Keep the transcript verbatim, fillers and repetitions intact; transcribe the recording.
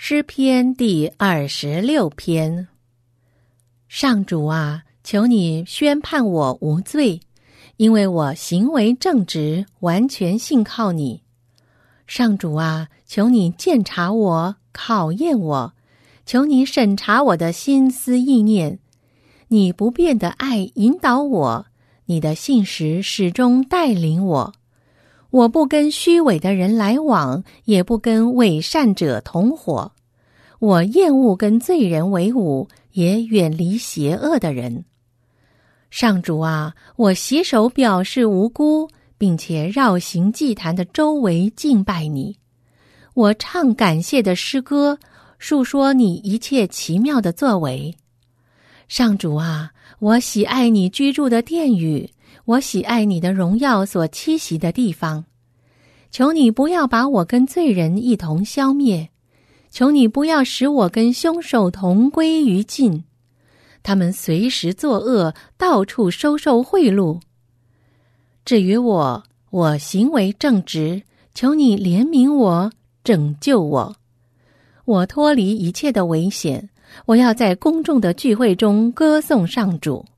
诗篇第二十六篇。上主啊，求你宣判我无罪，因为我行为正直，完全信靠你。上主啊，求你鉴察我，考验我，求你审查我的心思意念。你不变的爱引导我，你的信实始终带领我。我不跟虚伪的人来往，也不跟伪善者同伙。我厌恶跟罪人为伍，也远离邪恶的人。上主啊，我洗手表示无辜，并且绕行祭坛的周围敬拜你。我唱感谢的诗歌，述说你一切奇妙的作为。上主啊，我喜爱你居住的殿宇，我喜爱你的荣耀所栖息的地方。求你不要把我跟罪人一同消灭，求你不要使我跟凶手同归于尽。他们随时作恶，到处收受贿赂。至于我，我行为正直，求你怜悯我，拯救我。我脱离一切的危险，我要在公众的聚会中歌颂上主。